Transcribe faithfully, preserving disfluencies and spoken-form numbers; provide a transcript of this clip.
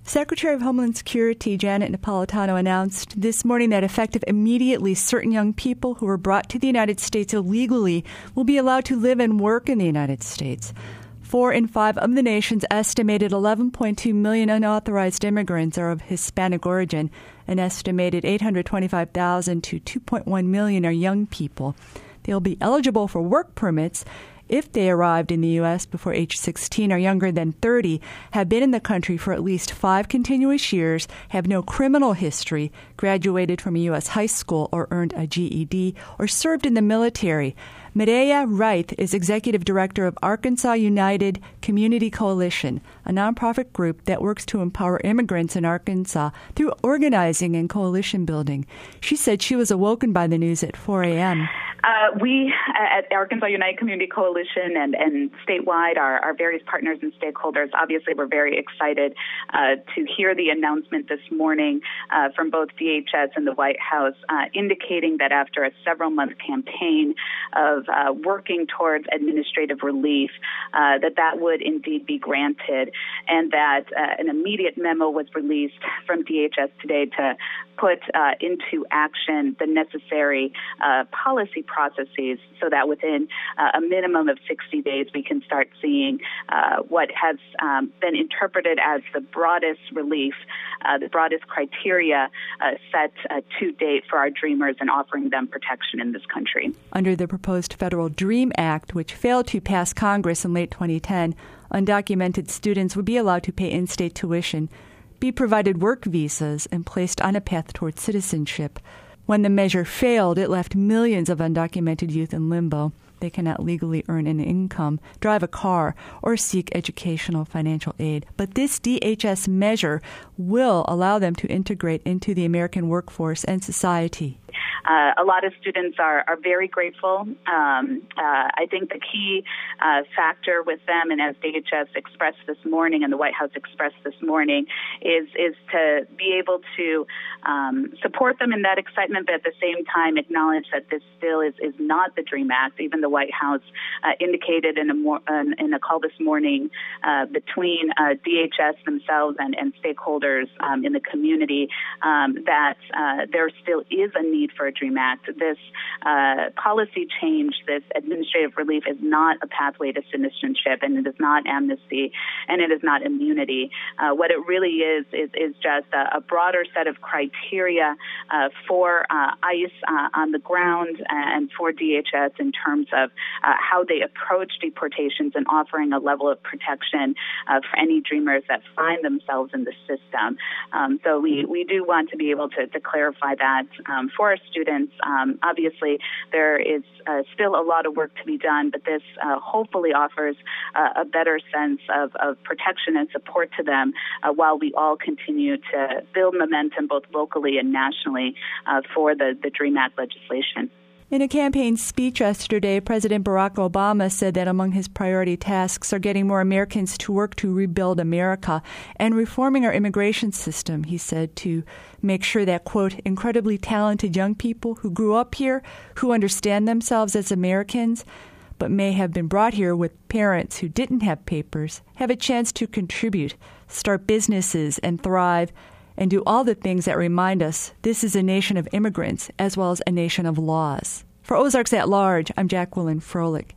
Secretary of Homeland Security Janet Napolitano announced this morning that effective immediately, certain young people who were brought to the United States illegally will be allowed to live and work in the United States. Four in five of the nation's estimated eleven point two million unauthorized immigrants are of Hispanic origin. An estimated eight hundred twenty-five thousand to two point one million are young people. They'll be eligible for work permits if they arrived in the U S before age sixteen, are younger than thirty, have been in the country for at least five continuous years, have no criminal history, graduated from a U S high school or earned a G E D, or served in the military. Mireya Reith is executive director of Arkansas United Community Coalition, a nonprofit group that works to empower immigrants in Arkansas through organizing and coalition building. She said she was awoken by the news at four a.m. Uh, we at Arkansas United Community Coalition and, and statewide, our, our various partners and stakeholders, obviously we're very excited uh, to hear the announcement this morning uh, from both D H S and the White House uh, indicating that after a several-month campaign of uh, working towards administrative relief, uh, that that would indeed be granted, and that uh, an immediate memo was released from D H S today to put uh, into action the necessary uh, policy processes so that within uh, a minimum of sixty days we can start seeing uh, what has um, been interpreted as the broadest relief, uh, the broadest criteria uh, set uh, to date for our dreamers and offering them protection in this country. Under the proposed Federal DREAM Act, which failed to pass Congress in late twenty ten, undocumented students would be allowed to pay in-state tuition, be provided work visas, and placed on a path toward citizenship. When the measure failed, it left millions of undocumented youth in limbo. They cannot legally earn an income, drive a car, or seek educational financial aid. But this D H S measure will allow them to integrate into the American workforce and society. Uh, a lot of students are, are very grateful. Um, uh, I think the key uh, factor with them, and as D H S expressed this morning and the White House expressed this morning, is is to be able to um, support them in that excitement, but at the same time acknowledge that this still is, is not the DREAM Act. Even the White House uh, indicated in a, more, uh, in a call this morning uh, between uh, D H S themselves and, and stakeholders um, in the community um, that uh, there still is a need for a DREAM Act. This uh, policy change, this administrative relief, is not a pathway to citizenship, and it is not amnesty, and it is not immunity. Uh, what it really is is, is just a, a broader set of criteria uh, for uh, ICE uh, on the ground and for D H S in terms of uh, how they approach deportations and offering a level of protection uh, for any dreamers that find themselves in the system. Um, so we, we do want to be able to, to clarify that um, for our students. Um, obviously, there is uh, still a lot of work to be done, but this uh, hopefully offers uh, a better sense of, of protection and support to them uh, while we all continue to build momentum both locally and nationally uh, for the, the DREAM Act legislation. In a campaign speech yesterday, President Barack Obama said that among his priority tasks are getting more Americans to work to rebuild America and reforming our immigration system, he said, to make sure that, quote, incredibly talented young people who grew up here, who understand themselves as Americans, but may have been brought here with parents who didn't have papers, have a chance to contribute, start businesses, and thrive, and do all the things that remind us this is a nation of immigrants as well as a nation of laws. For Ozarks at Large, I'm Jacqueline Froelich.